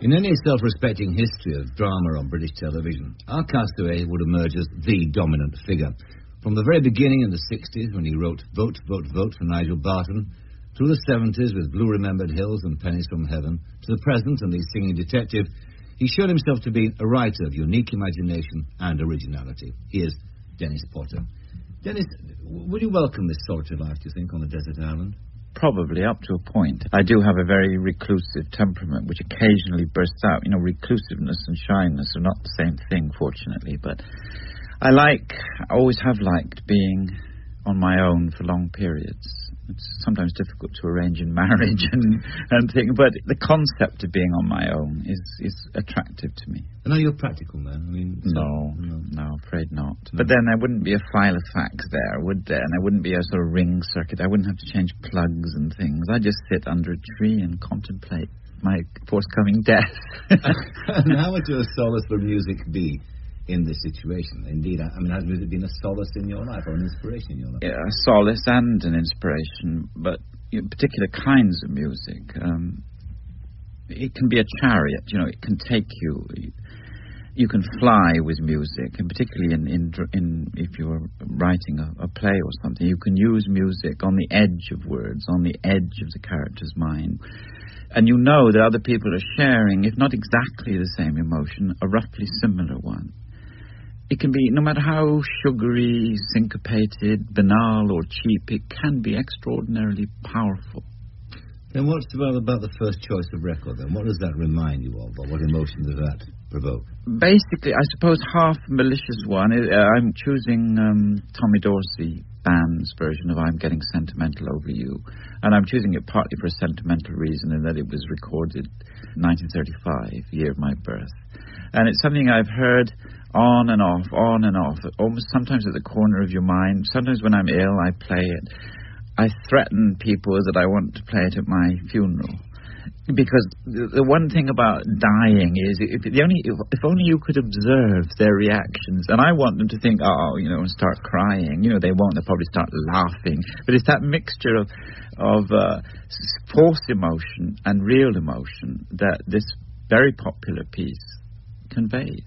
In any self-respecting history of drama on British television, our Castaway would emerge as the dominant figure. From the very beginning in the 60s, when he wrote Vote, Vote, Vote for Nigel Barton, through the 70s with Blue Remembered Hills and Pennies from Heaven, to the present and the Singing Detective, he showed himself to be a writer of unique imagination and originality. Here's Dennis Potter. Dennis, would you welcome this solitary life, do you think, on a desert island? Probably, up to a point. I do have a very reclusive temperament, which occasionally bursts out. You know, reclusiveness and shyness are not the same thing, fortunately. But I always have liked being on my own for long periods. It's sometimes difficult to arrange in marriage and things, but the concept of being on my own is attractive to me. And are you a practical man? I mean, no, afraid not. No. But then there wouldn't be a file of facts there, would there? And there wouldn't be a sort of ring circuit. I wouldn't have to change plugs and things. I'd just sit under a tree and contemplate my forthcoming death. And how would your solace for music be in this situation? Indeed, I mean, has music been a solace in your life or an inspiration in your life? Yeah, a solace and an inspiration, but particular kinds of music. It can be a chariot, you know, it can take you. You can fly with music, and particularly in if you're writing a play or something, you can use music on the edge of words, on the edge of the character's mind. And you know that other people are sharing, if not exactly the same emotion, a roughly similar one. It can be, no matter how sugary, syncopated, banal or cheap, it can be extraordinarily powerful. Then what's about the first choice of record then? What does that remind you of, or what emotion does that provoke? Basically, I suppose half malicious one. I'm choosing Tommy Dorsey Band's version of I'm Getting Sentimental Over You. And I'm choosing it partly for a sentimental reason, in that it was recorded 1935, year of my birth. And it's something I've heard on and off, almost sometimes at the corner of your mind. Sometimes when I'm ill, I play it. I threaten people that I want to play it at my funeral. Because the one thing about dying is, if only you could observe their reactions. And I want them to think, and start crying. You know, they won't. They'll probably start laughing. But it's that mixture of forced emotion and real emotion that this very popular piece conveys.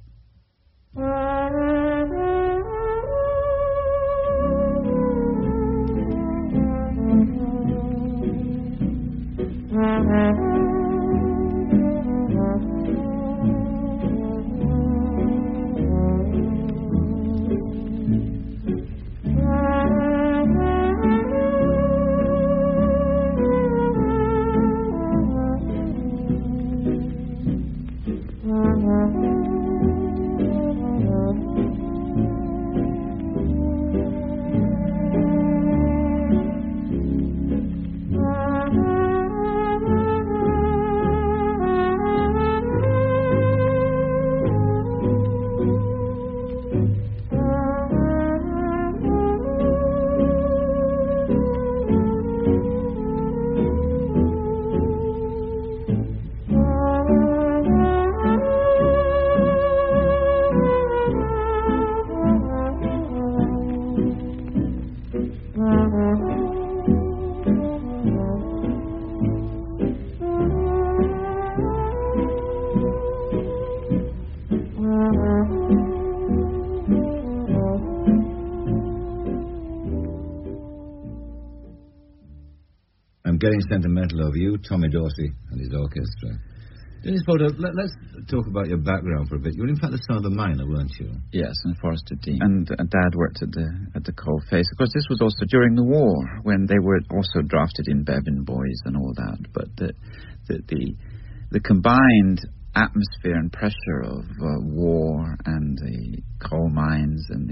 Getting Sentimental Over You, Tommy Dorsey and his orchestra. Dennis Potter, let's talk about your background for a bit. You were in fact the son of a miner, weren't you? Yes, in Forest of Dean. And Dad worked at the coal face. Of course, this was also during the war, when they were also drafted in Bevan Boys and all that. But the combined atmosphere and pressure of war and the coal mines and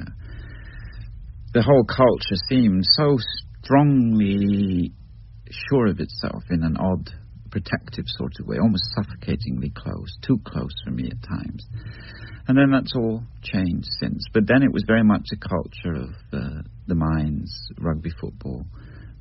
the whole culture seemed so strongly sure of itself in an odd, protective sort of way, almost suffocatingly close, too close for me at times. And then that's all changed since. But then it was very much a culture of the mines, rugby football,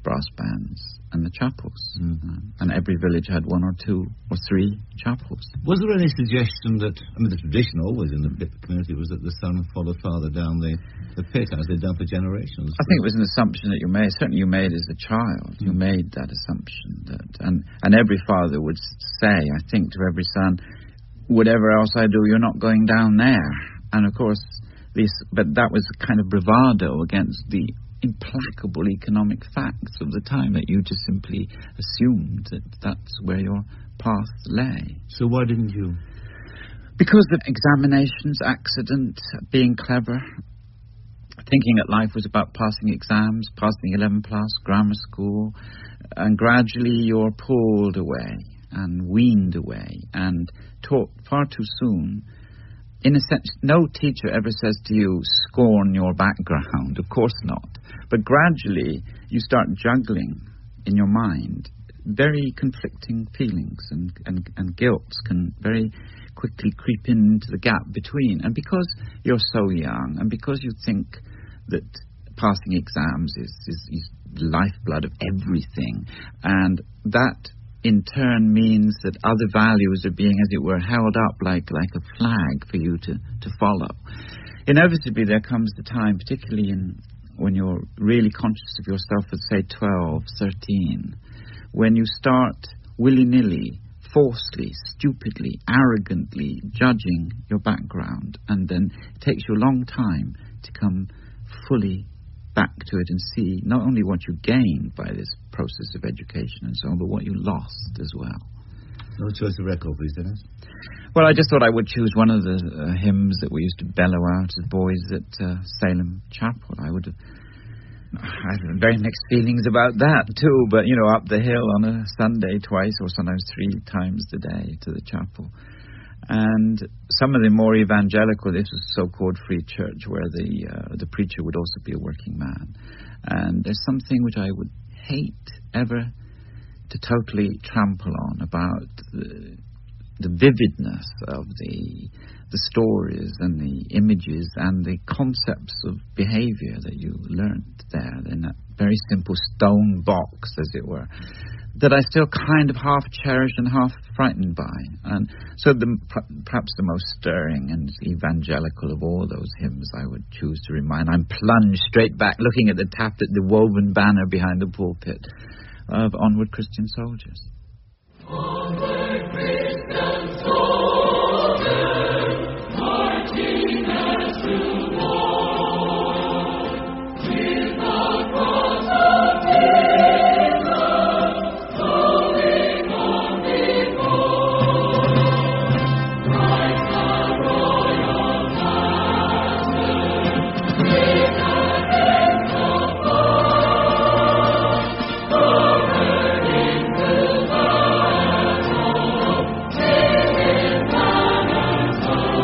brass bands and the chapels. And every village had 1 or 2 or 3 chapels. Was there any suggestion that, the tradition always in the community was that the son followed father down the pit, as they'd done for generations? I think it was an assumption that you made. Certainly you made as a child. You made that assumption. And every father would say, I think, to every son, whatever else I do, you're not going down there. And of course, but that was a kind of bravado against the implacable economic facts of the time, that you just simply assumed that that's where your path lay. So why didn't you? Because the examinations, accident, being clever, thinking that life was about passing exams, passing 11 plus, grammar school, and gradually you're pulled away and weaned away and taught far too soon. In a sense, no teacher ever says to you, scorn your background. Of course not. But gradually, you start juggling in your mind very conflicting feelings, and guilt can very quickly creep into the gap between. And because you're so young, and because you think that passing exams is the lifeblood of everything, and that in turn means that other values are being, as it were, held up like a flag for you to follow. Inevitably, there comes the time, particularly when you're really conscious of yourself at, say, 12, 13, when you start willy-nilly, falsely, stupidly, arrogantly judging your background, and then it takes you a long time to come fully back to it and see not only what you gained by this process of education and so on, but what you lost as well. No choice of record, please, Dennis. Well, I just thought I would choose one of the hymns that we used to bellow out as boys at Salem Chapel. I had very mixed feelings about that too, but, up the hill on a Sunday twice or sometimes 3 times a day to the chapel. And some of the more evangelical, this was so-called free church, where the preacher would also be a working man. And there's something which I would hate ever to totally trample on about the vividness of the stories and the images and the concepts of behavior that you learnt there in that very simple stone box, as it were, that I still kind of half cherish and half frightened by. And so perhaps the most stirring and evangelical of all those hymns I would choose to remind. I'm plunged straight back, looking at the woven banner behind the pulpit of Onward Christian Soldiers. Onward Christian soldiers, marching as to war, with the cross of Jesus flowing on before. Christ our royal master, with the hands of God, forward into battle, taking banners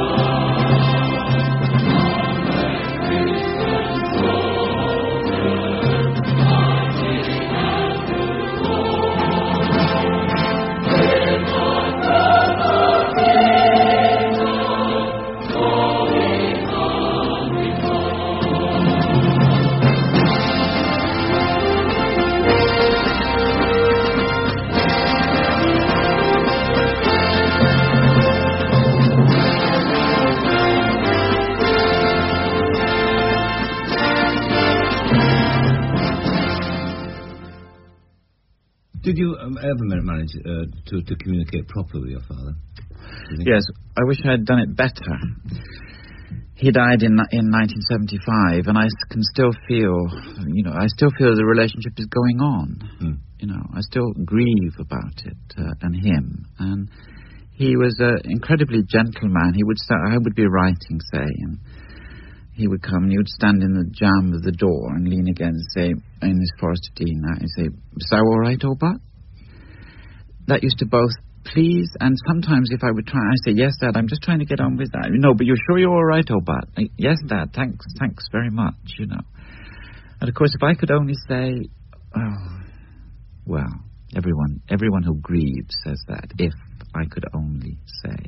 Did you ever manage to communicate properly with your father? Yes, I wish I had done it better. He died in 1975, and I can still feel, the relationship is going on. I still grieve about it and him. And he was an incredibly gentle man. I would be writing, say, and he would come and he would stand in the jamb of the door and lean against, say, in his Forester Dean, and say, "Is that all right, old butt?" That used to both please, and sometimes if I would try, I say, "Yes, Dad, I'm just trying to get on with that." "No, but you're sure you're all right, old butt?" "Yes, Dad, thanks very much, And of course, if I could only say, "Oh, well, everyone who grieves says that, if I could only say."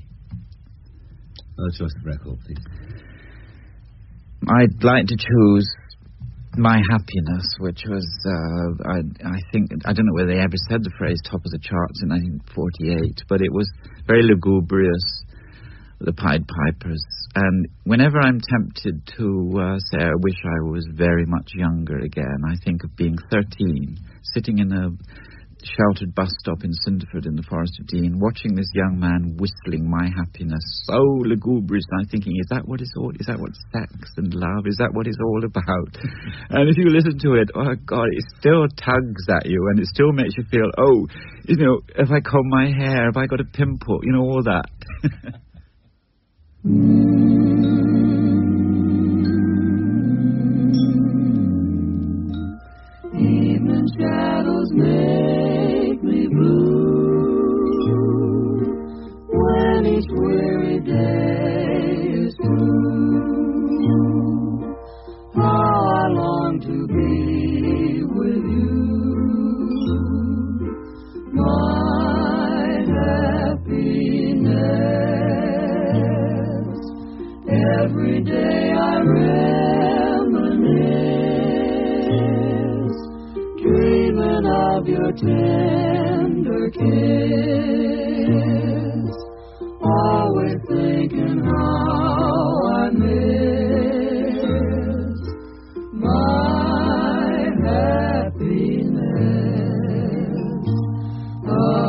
Let's just record, please. I'd like to choose My Happiness, which was, I think, I don't know whether they ever said the phrase top of the charts in 1948, but it was very lugubrious, the Pied Pipers. And whenever I'm tempted to say I wish I was very much younger again, I think of being 13, sitting in a sheltered bus stop in Cinderford in the Forest of Dean, watching this young man whistling My Happiness so lugubrious, and I'm thinking, is that what sex and love, is that what it's all about? And if you listen to it, oh God, it still tugs at you, and it still makes you feel, oh, you know, if I comb my hair, if I got a pimple, you know, all that. Evening shadows make me blue when each weary day is through. How I long to be with you, my happiness. Every day I reminisce, dreaming of your tender kiss, always thinking how I miss my happiness. A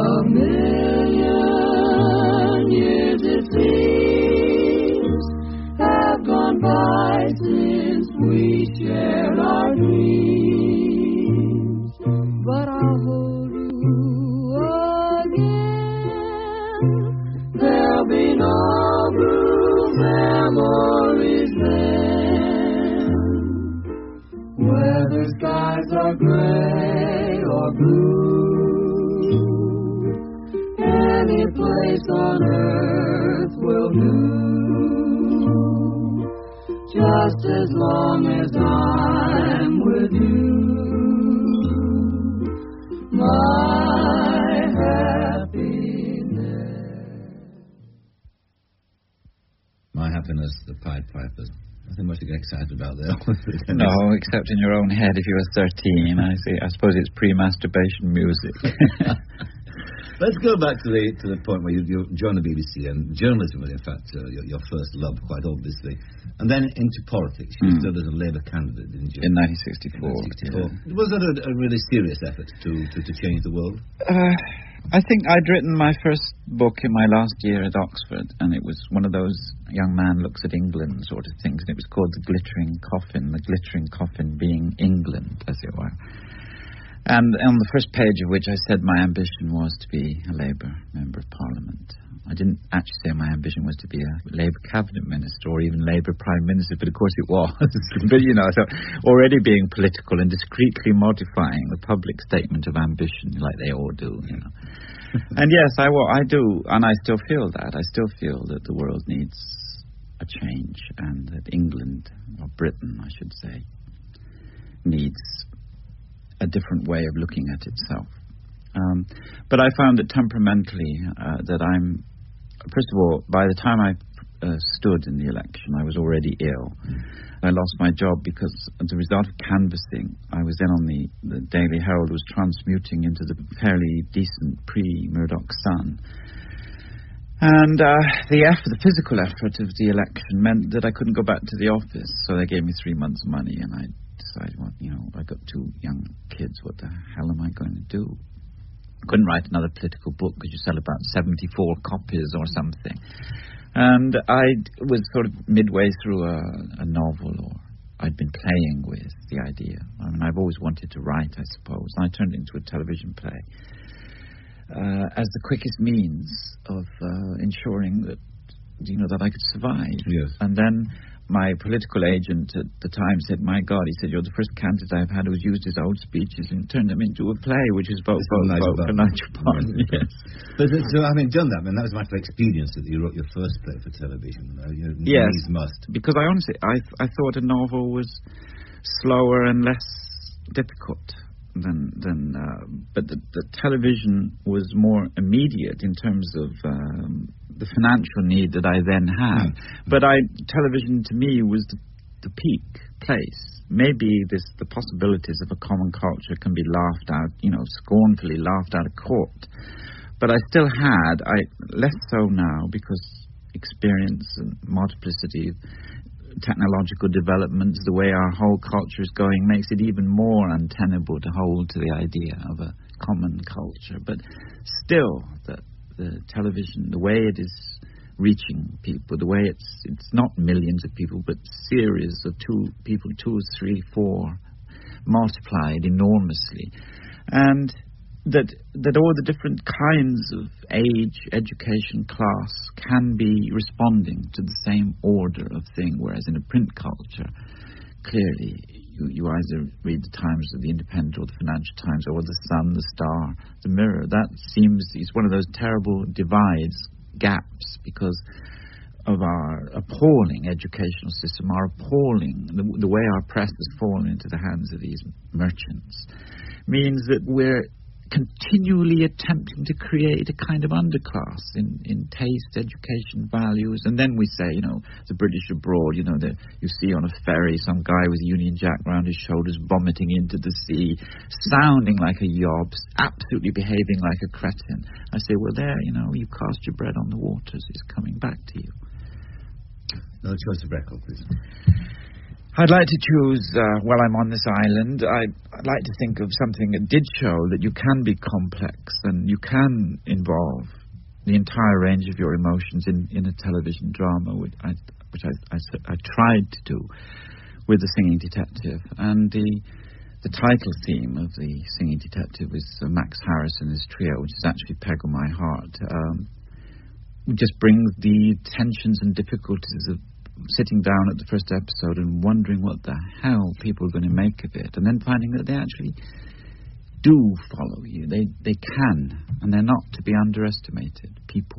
million years it seems have gone by since we shared our dreams, but I'll hold you again. There'll be no blue memories then, whether skies are gray or blue. Any place on earth will do, just as long as I'm with you, my happiness. My Happiness, the Pied Pipers. Nothing much to get excited about there. No, except in your own head if you were 13. I suppose it's pre-masturbation music. Let's go back to the point where you joined the BBC, and journalism was, in fact, your first love, quite obviously. And then into politics. You stood as a Labour candidate, didn't you? In 1964. Yeah. Was that a really serious effort to change the world? I think I'd written my first book in my last year at Oxford, and it was one of those young man looks at England sort of things, and it was called The Glittering Coffin being England, as it were. And on the first page of which I said my ambition was to be a Labour Member of Parliament. I didn't actually say my ambition was to be a Labour Cabinet Minister or even Labour Prime Minister, but of course it was. But, you know, so already being political and discreetly modifying the public statement of ambition like they all do, you know. And yes, I do, and I still feel that. I still feel that the world needs a change, and that England, or Britain, I should say, needs a different way of looking at itself. But I found that temperamentally that I'm, first of all, by the time I stood in the election, I was already ill. I lost my job because as a result of canvassing, I was then on the Daily Herald was transmuting into the fairly decent pre-Murdoch Sun. And the physical effort of the election meant that I couldn't go back to the office, so they gave me 3 months' money, and I decided, well, you know, I got 2 young kids, what the hell am I going to do? I couldn't write another political book because you sell about 74 copies or something. And I was sort of midway through a novel, or I'd been playing with the idea. I mean, I've always wanted to write, I suppose, and I turned it into a television play as the quickest means of ensuring that, you know, that I could survive. Yes. And then my political agent at the time said, my God, he said, you're the first candidate I've had who's used his old speeches and turned them into a play, which is vote for Nigel Barton. Yes. But so having done that, I mean, that was a matter of experience that you wrote your first play for television. Yes. Needs must. Because I honestly, I thought a novel was slower and less difficult but the television was more immediate in terms of the financial need that I then had. But television to me was the peak place. Maybe the possibilities of a common culture can be laughed out, scornfully laughed out of court. But I still had, less so now, because experience and multiplicity, technological developments, the way our whole culture is going, makes it even more untenable to hold to the idea of a common culture. But still, the television, the way it is reaching people, the way it's not millions of people, but series of 2 people, 2, 3, 4, multiplied enormously, and that all the different kinds of age, education, class can be responding to the same order of thing, whereas in a print culture, clearly you either read the Times or the Independent or the Financial Times or the Sun, the Star, the Mirror. That seems is one of those terrible divides, gaps, because of our appalling educational system, our appalling, the way our press has fallen into the hands of these merchants, means that we're continually attempting to create a kind of underclass in taste, education, values. And then we say, the British abroad, you see on a ferry some guy with a Union Jack round his shoulders vomiting into the sea, sounding like a yob, absolutely behaving like a cretin. I say, well, there, you cast your bread on the waters. It's coming back to you. No choice of record, please. I'd like to choose, while I'm on this island, I'd like to think of something that did show that you can be complex and you can involve the entire range of your emotions in a television drama, which I tried to do with The Singing Detective. And the title theme of The Singing Detective is Max Harris and his trio, which is actually Peg on My Heart. Just brings the tensions and difficulties of sitting down at the first episode and wondering what the hell people are going to make of it, and then finding that they actually do follow you. They can, and they're not to be underestimated, people.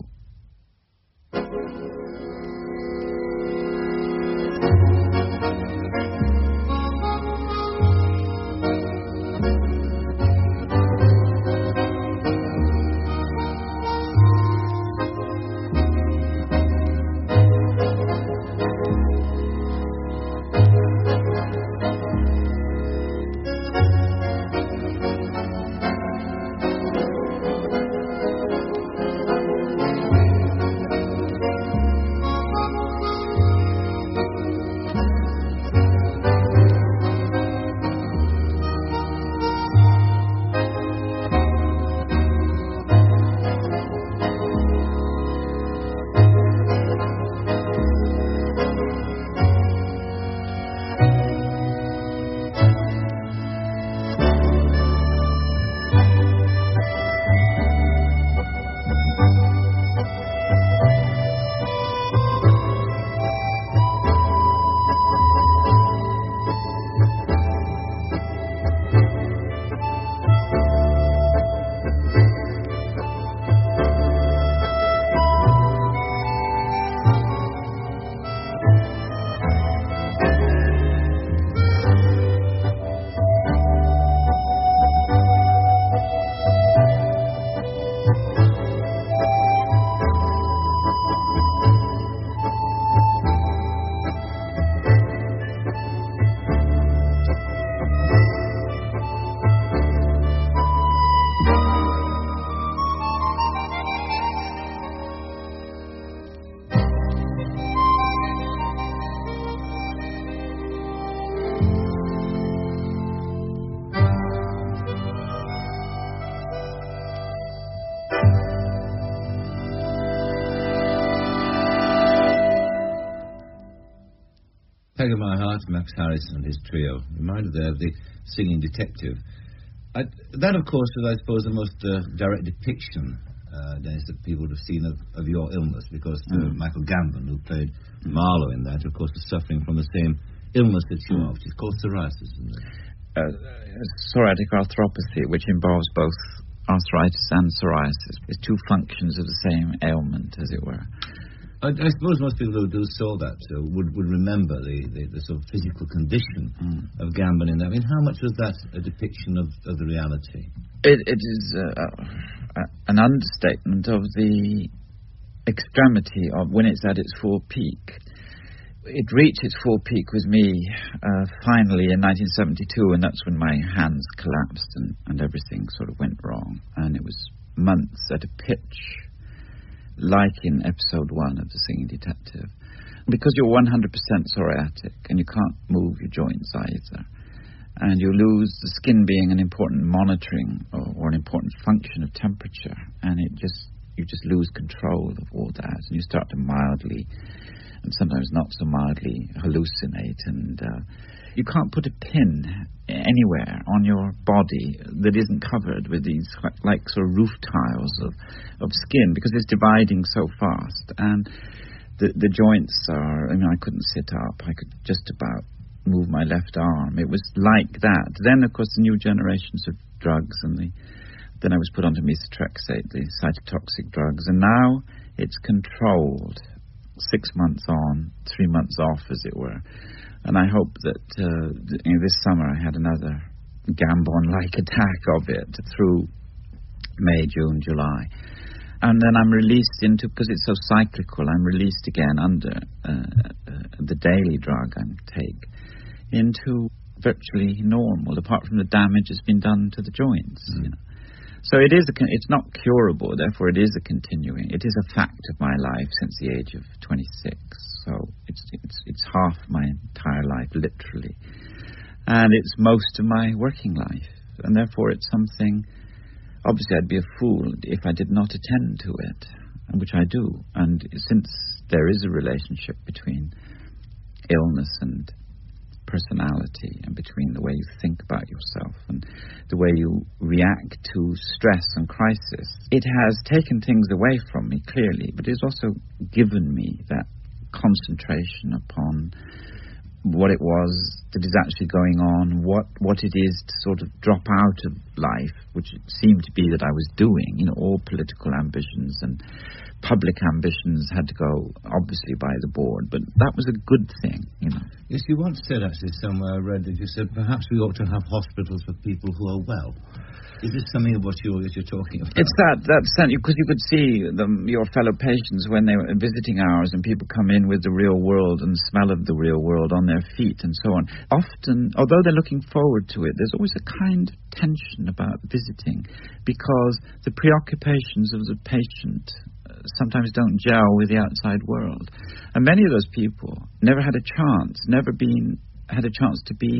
Peg of My Heart, Max Harris and his trio. Reminded there of The Singing Detective. That, of course, is, I suppose, the most direct depiction, Dennis, that people would have seen of your illness, because Michael Gambon, who played Marlowe in that, of course, is suffering from the same illness that you are, which is called psoriasis, isn't it? Psoriatic arthropathy, which involves both arthritis and psoriasis. It's 2 functions of the same ailment, as it were. I suppose most people who do saw that would remember the sort of physical condition of Gambon in that. I mean, how much was that a depiction of the reality? It is an understatement of the extremity of when it's at its full peak. it reached its full peak with me finally in 1972, and that's when my hands collapsed and everything sort of went wrong. And it was months at a pitch, like in episode 1 of The Singing Detective, because you're 100% psoriatic and you can't move your joints either. And you lose the skin being an important monitoring or an important function of temperature, and you just lose control of all that, and you start to mildly, and sometimes not so mildly, hallucinate, and you can't put a pin anywhere on your body that isn't covered with these like sort of roof tiles of skin, because it's dividing so fast, and the joints are, I couldn't sit up, I could just about move my left arm. It was like that. Then, of course, the new generations of drugs, and then I was put onto methotrexate, the cytotoxic drugs, and now it's controlled. 6 months on, 3 months off, as it were. And I hope that this summer I had another Gambon-like attack of it through May, June, July. And then I'm released into, because it's so cyclical, I'm released again under the daily drug I take into virtually normal, apart from the damage that's been done to the joints. So it is it's not curable, therefore it is a continuing. It is a fact of my life since the age of 26. So it's half my entire life, literally. And it's most of my working life. And therefore it's something, obviously I'd be a fool if I did not attend to it, which I do. And since there is a relationship between illness and personality, and between the way you think about yourself and the way you react to stress and crisis, it has taken things away from me, clearly, but it's also given me that concentration upon what it was that is actually going on, what it is to sort of drop out of life, which it seemed to be that I was doing. All political ambitions and public ambitions had to go, obviously, by the board, but that was a good thing, Yes, you once said, actually, somewhere I read that you said perhaps we ought to have hospitals for people who are well. Is this something of what you're talking about? It's that sense, because you could see your fellow patients when they were visiting hours, and people come in with the real world and smell of the real world on their feet and so on. Often, although they're looking forward to it, there's always a kind of tension about visiting, because the preoccupations of the patient sometimes don't gel with the outside world. And many of those people never had a chance, had a chance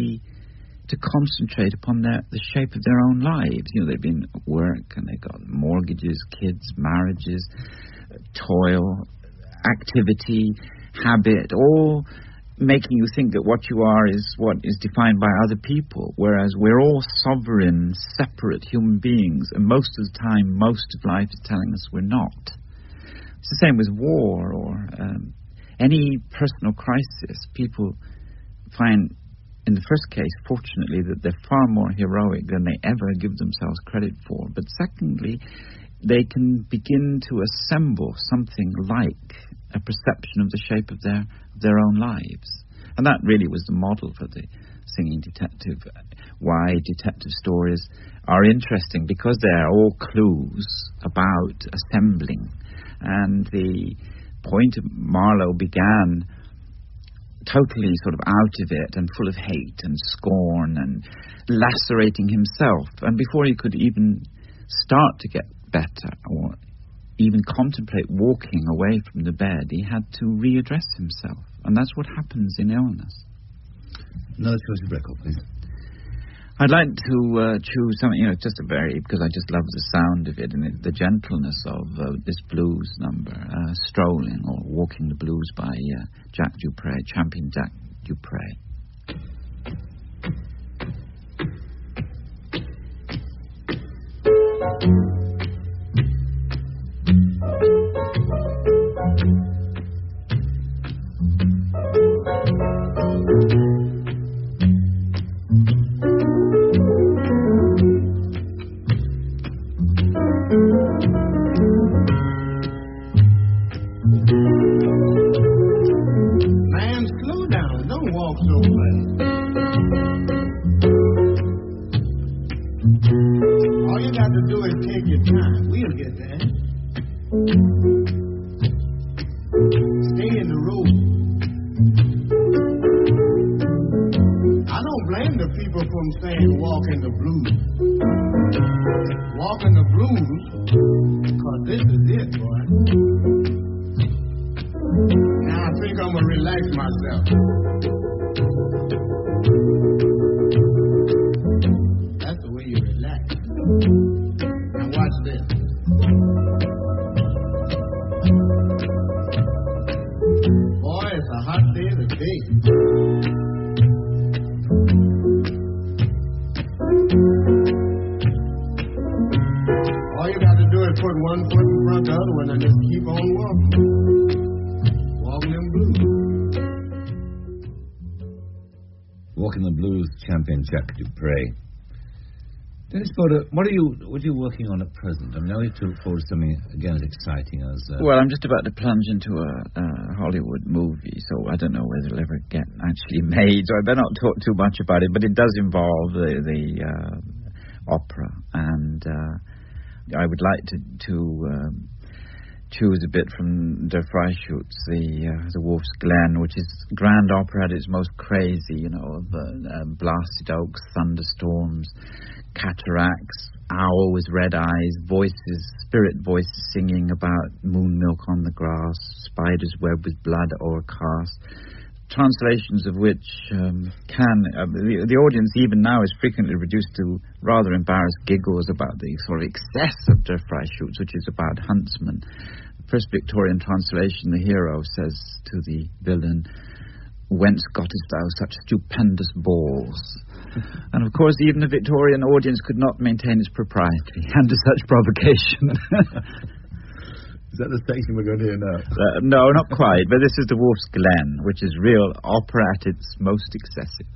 to concentrate upon the shape of their own lives. They've been at work, and they've got mortgages, kids, marriages, toil, activity, habit, all making you think that what you are is what is defined by other people, whereas we're all sovereign, separate human beings, and most of the time, most of life is telling us we're not. It's the same with war or any personal crisis. People find, in the first case, fortunately, that they're far more heroic than they ever give themselves credit for. But secondly, they can begin to assemble something like a perception of the shape of their own lives. And that really was the model for The Singing Detective. Why detective stories are interesting, because they're all clues about assembling. And the point of Marlowe began totally sort of out of it and full of hate and scorn and lacerating himself. And before he could even start to get better or even contemplate walking away from the bed, he had to readdress himself. And that's what happens in illness. Another choice of record, please. I'd like to choose something, just because I just love the sound of it and the gentleness of this blues number, Strolling or Walking the Blues by Jack Dupre, champion Jack Dupre. Stay in the road. them saying walk in the blues. Walk in the blues, because this is it, boy. Now I think I'm going to relax myself. That's the way you relax. Now watch this. Boy, it's a hot day today. All you got to do is put one foot in front of the other one and just keep on walking. Walking them blues. Walking the Blues champion Jack Dupre. Dennis Porter, what are you working on at present? I mean, are you to look forward to something again as exciting as? Well, I'm just about to plunge into a Hollywood movie, so I don't know whether it'll ever get actually made. So I better not talk too much about it. But it does involve the opera, and I would like to choose a bit from Der Freischütz, the Wolf's Glen, which is grand opera at its most crazy, the blasted oaks, thunderstorms, cataracts, owl with red eyes, spirit voices singing about moon milk on the grass, spider's web with blood o'ercast, translations of which the audience even now is frequently reduced to rather embarrassed giggles about the sort of excess of Der Freischütz, which is about huntsmen. First Victorian translation, the hero says to the villain, "Whence gottest thou such stupendous balls?" And of course, even the Victorian audience could not maintain its propriety under such provocation. Is that the section we're going to hear now? No, not quite, but this is the Wolf's Glen, which is real opera at its most excessive.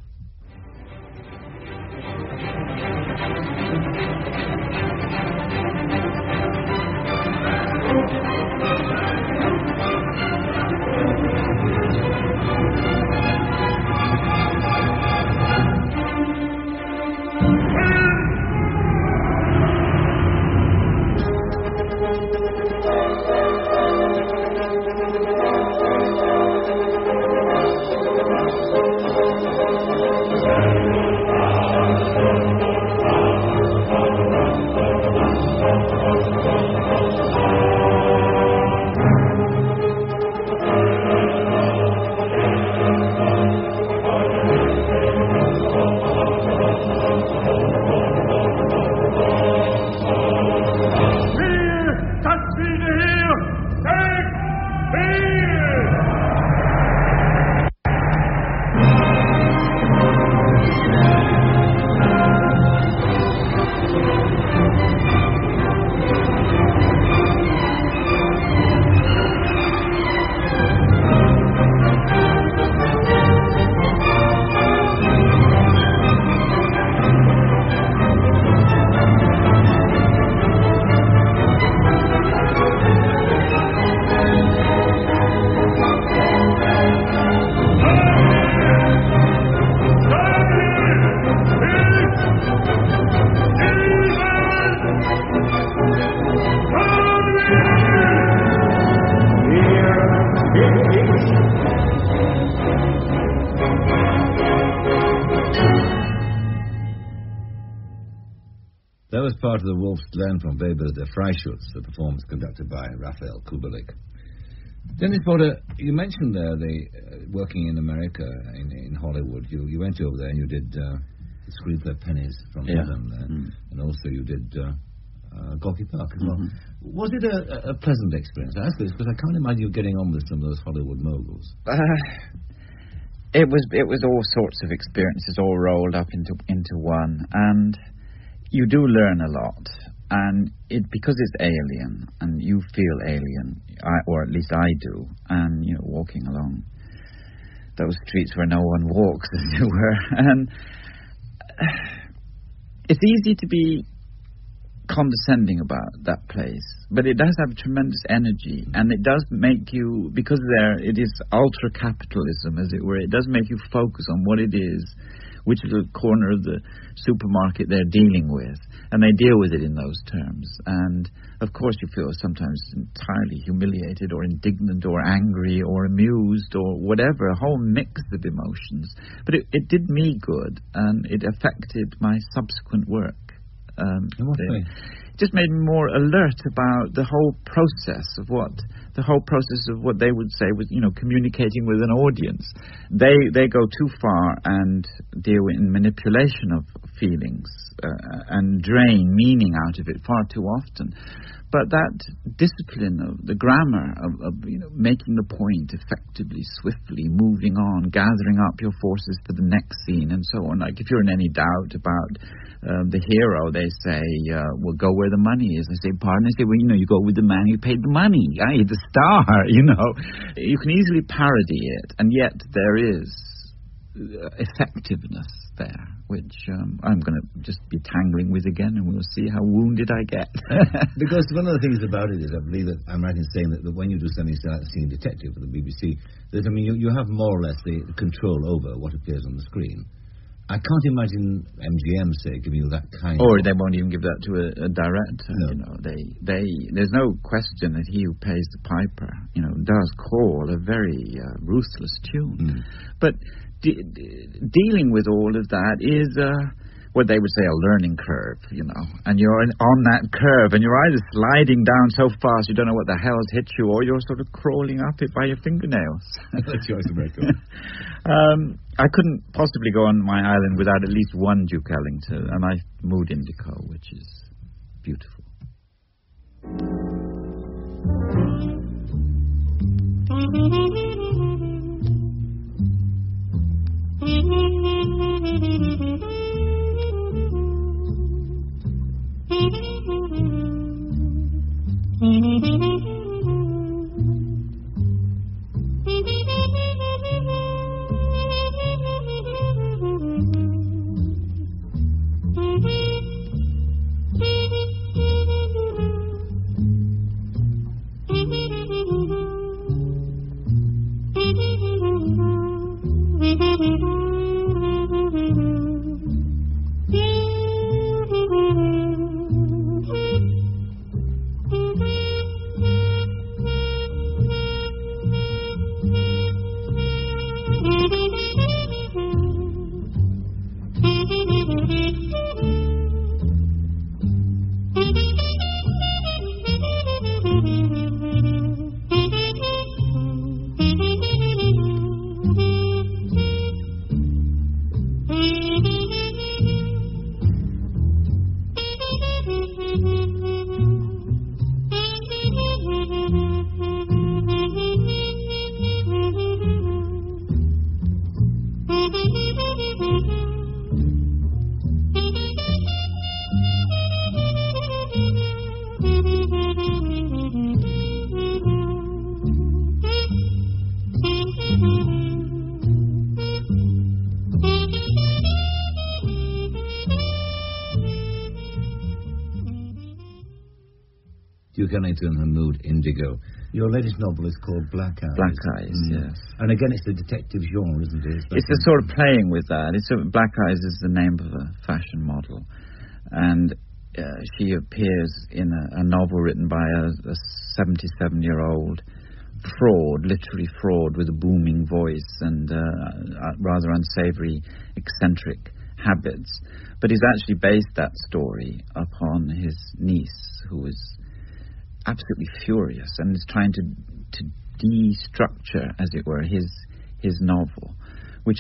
That was part of the Wolf's Glen from Weber's Der Freischütz, a performance conducted by Raphael Kubelik. Dennis Porter, you mentioned there working in America, in Hollywood. You went over there and you did Scream for Pennies from Heaven, and also you did Gorky Park as well. Was it a pleasant experience? I ask this because I can't imagine you getting on with some of those Hollywood moguls. It was all sorts of experiences all rolled up into one, and you do learn a lot, and because it's alien, and you feel alien, or at least I do, and walking along those streets where no one walks, as it were, and it's easy to be condescending about that place, but it does have tremendous energy, and it does make you, because it is ultra capitalism, as it were, it does make you focus on what it is, which little corner of the supermarket they're dealing with, and they deal with it in those terms. And of course you feel sometimes entirely humiliated or indignant or angry or amused or whatever, a whole mix of emotions. But it did me good, and it affected my subsequent work. It just made me more alert about the whole process of what they would say was, communicating with an audience. They go too far and deal in manipulation of feelings and drain meaning out of it far too often. But that discipline of the grammar of making the point effectively, swiftly, moving on, gathering up your forces for the next scene, and so on. Like if you're in any doubt about the hero, they say, well, go where the money is. I say, pardon? They say, well, you go with the man who paid the money, the star, You can easily parody it, and yet there is effectiveness there, which I'm going to just be tangling with again, and we'll see how wounded I get. Because one of the things about it is, I believe that I'm right in saying that when you do something like Singing Detective for the BBC, that you have more or less the control over what appears on the screen. I can't imagine MGM, say, giving you that kind or of... they won't even give that to a director. No. There's no question that he who pays the piper, does call a very ruthless tune. But dealing with all of that is what they would say a learning curve, and you're on that curve, and you're either sliding down so fast you don't know what the hell's hit you, or you're sort of crawling up it by your fingernails. That's choice of record. I couldn't possibly go on my island without at least one Duke Ellington, and I Mood Indigo, which is beautiful. Duke Ellington and Mood Indigo. Your latest novel is called Black Eyes. Black Eyes, yes. And again, it's the detective genre, isn't it? It's the sort of playing with that. Black Eyes is the name of a fashion model. And she appears in a novel written by a 77-year-old fraud, literally fraud, with a booming voice and rather unsavory, eccentric habits. But he's actually based that story upon his niece, who is absolutely furious and is trying to destructure, as it were, his novel, which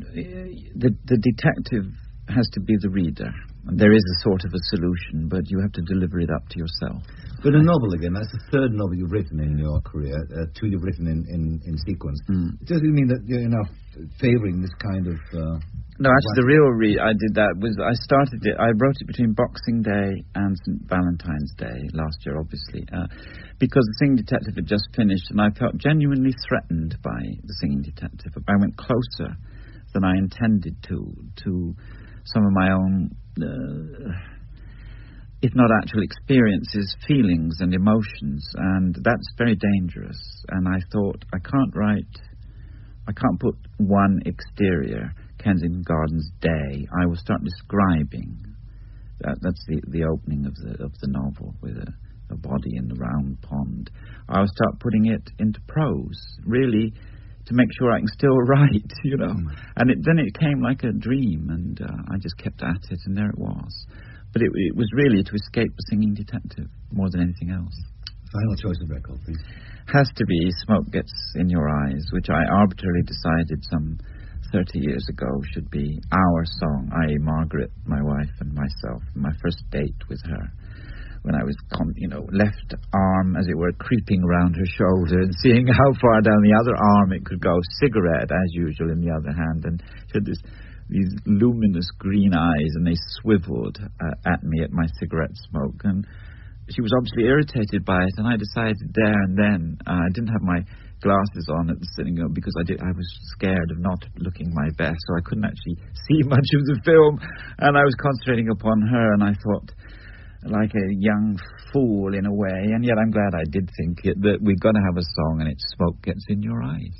the detective has to be the reader. There is a sort of a solution, but you have to deliver it up to yourself. But a novel, again, that's the third novel you've written in your career, two you've written in sequence. Does it mean that you're now favouring this kind of... No, actually, the real I did that was I started it. I wrote it between Boxing Day and St. Valentine's Day last year, obviously, because The Singing Detective had just finished, and I felt genuinely threatened by The Singing Detective. I went closer than I intended to some of my own, if not actual experiences, feelings and emotions, and that's very dangerous. And I thought, I can't put one exterior Kensington Gardens Day, I will start describing. That's the opening of the novel with a body in the round pond. I'll start putting it into prose, really, to make sure I can still write, you know. And then it came like a dream, and I just kept at it, and there it was. But it was really to escape the singing detective more than anything else. Final choice of record, please. Has to be Smoke Gets in Your Eyes, which I arbitrarily decided some 30 years ago should be our song, i.e. Margaret, my wife, and myself, my first date with her, when I was, left arm, as it were, creeping around her shoulder and seeing how far down the other arm it could go, cigarette, as usual, in the other hand, and she had these luminous green eyes, and they swiveled at me at my cigarette smoke, and she was obviously irritated by it, and I decided there and then, I didn't have my glasses on at the sitting room because I was scared of not looking my best, so I couldn't actually see much of the film, and I was concentrating upon her, and I thought, like a young fool in a way, and yet I'm glad I did think it, that we've got to have a song, and it's Smoke Gets in Your Eyes.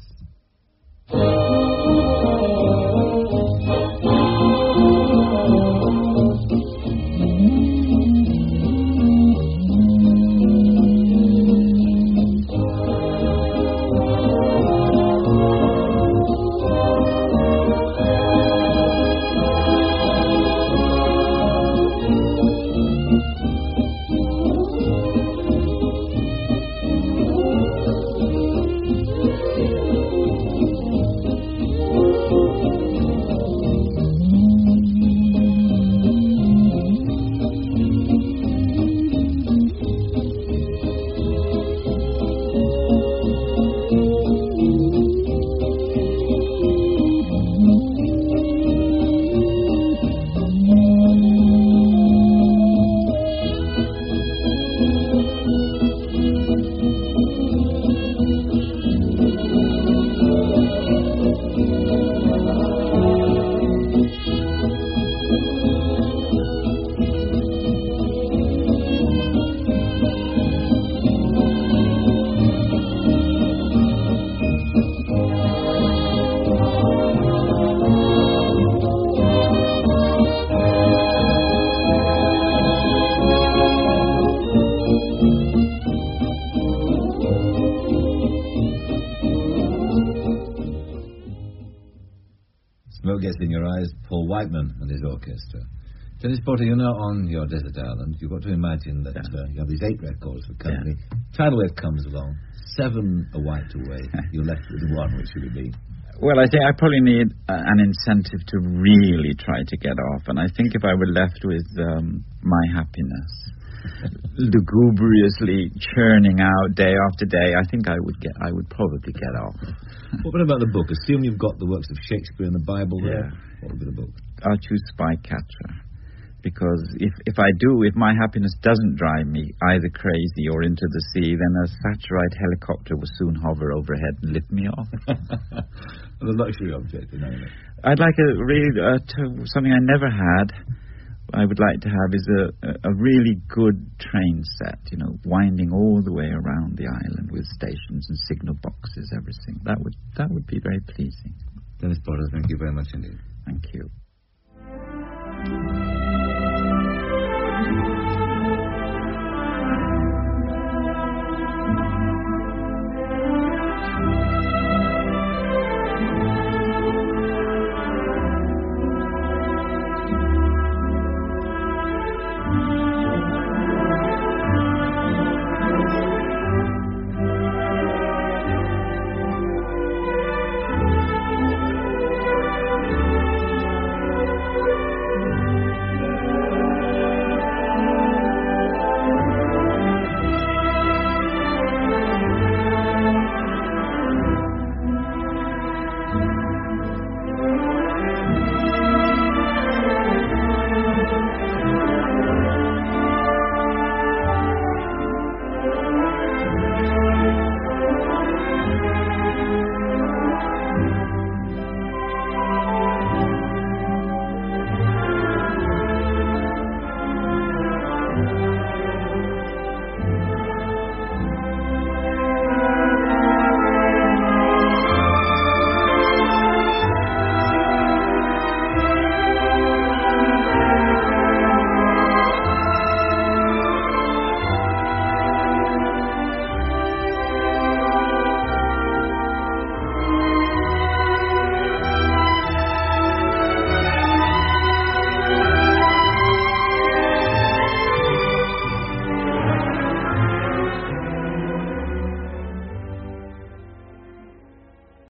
Smoke Gets in Your Eyes, Paul Whiteman and his orchestra. Dennis Porter, you're now on your desert island. You've got to imagine that you have these 8 records for company. Tidal wave comes along, 7 are wiped away. You're left with 1. Which should it be? Well, I think I probably need an incentive to really try to get off. And I think if I were left with My Happiness, lugubriously churning out day after day, I think I would probably get off. What about the book? Assume you've got the works of Shakespeare and the Bible there. What would be the book? I'll choose Spycatcher. Because if My Happiness doesn't drive me either crazy or into the sea, then a Thatcherite helicopter will soon hover overhead and lift me off. The luxury object, you know. I'd like something I never had. I would like to have is a really good train set, winding all the way around the island with stations and signal boxes, everything. That would be very pleasing. Dennis Porter, thank you very much indeed. Thank you.